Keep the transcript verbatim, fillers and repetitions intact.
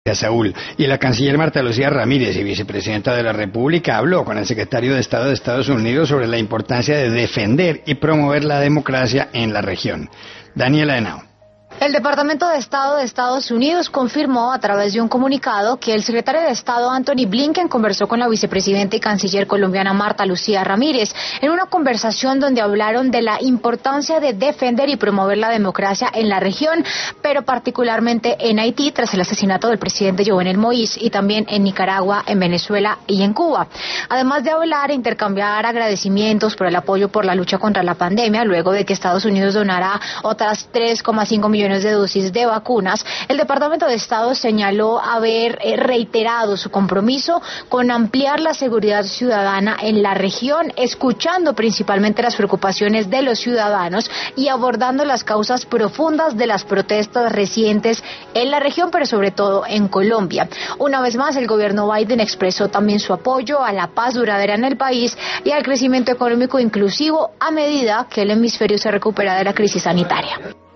Saúl. Y la canciller Marta Lucía Ramírez y vicepresidenta de la República habló con el secretario de Estado de Estados Unidos sobre la importancia de defender y promover la democracia en la región. Daniela Henao. El Departamento de Estado de Estados Unidos confirmó a través de un comunicado que el secretario de Estado Anthony Blinken conversó con la vicepresidenta y canciller colombiana Marta Lucía Ramírez en una conversación donde hablaron de la importancia de defender y promover la democracia en la región, pero particularmente en Haití tras el asesinato del presidente Jovenel Moïse y también en Nicaragua, en Venezuela y en Cuba. Además de hablar e intercambiar agradecimientos por el apoyo por la lucha contra la pandemia, luego de que Estados Unidos donara otras tres coma cinco millones de dosis de vacunas, el Departamento de Estado señaló haber reiterado su compromiso con ampliar la seguridad ciudadana en la región, escuchando principalmente las preocupaciones de los ciudadanos y abordando las causas profundas de las protestas recientes en la región, pero sobre todo en Colombia. Una vez más, el gobierno Biden expresó también su apoyo a la paz duradera en el país y al crecimiento económico inclusivo a medida que el hemisferio se recupera de la crisis sanitaria.